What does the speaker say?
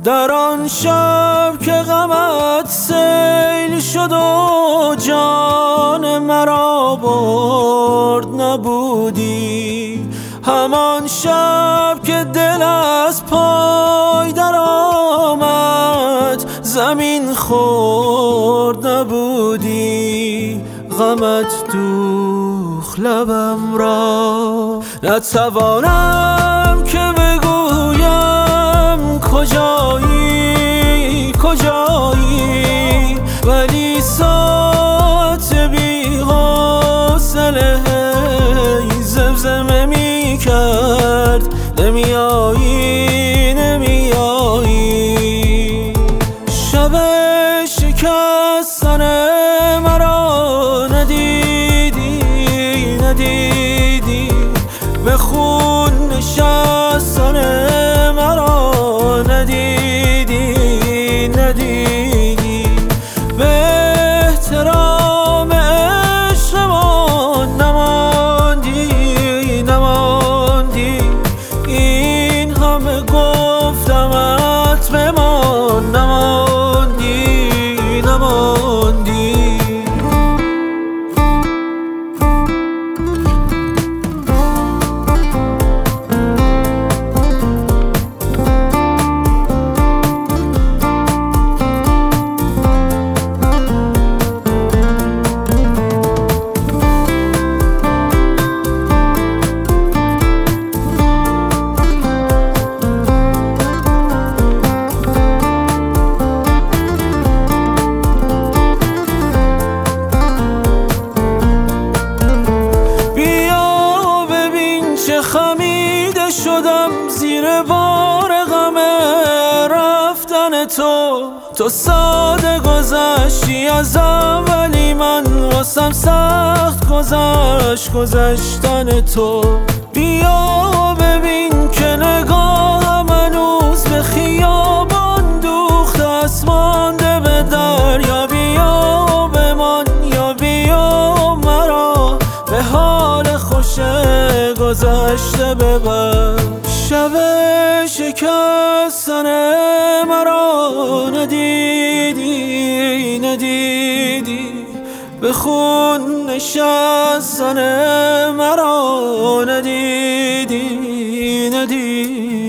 در آن شب که غمت سیل شد و جان مرا برد نبودی. همان شب که دل از پای در آمد زمین خورد نبودی. غمت دوخت لبم را، نتوانم که بگویم کجایی کجایی، ولی ساعت بی حوصله زمزمه می کرد نمیایی نمیایی. شب شکستن مرا ندیدی ندیدی، به خون نشستن مرا ندیدی ندیدی. به احترام عشقمان نماندی نماندی، این همه گفتمت بمان نماندی نماندی. خمیده شدم زیر بار غم رفتن تو ساده گذشتی از اولی، من واسم سخت گذشتن تو. بیا ببین که نگاهم هنوز به خیابان دوخته است مانده به دریا. بیا بمان یا بیا مرا به حال خوش گذشته ببر. شب شکستن مرا ندیدی ندیدی، به خون نشستن مرا ندیدی ندیدی.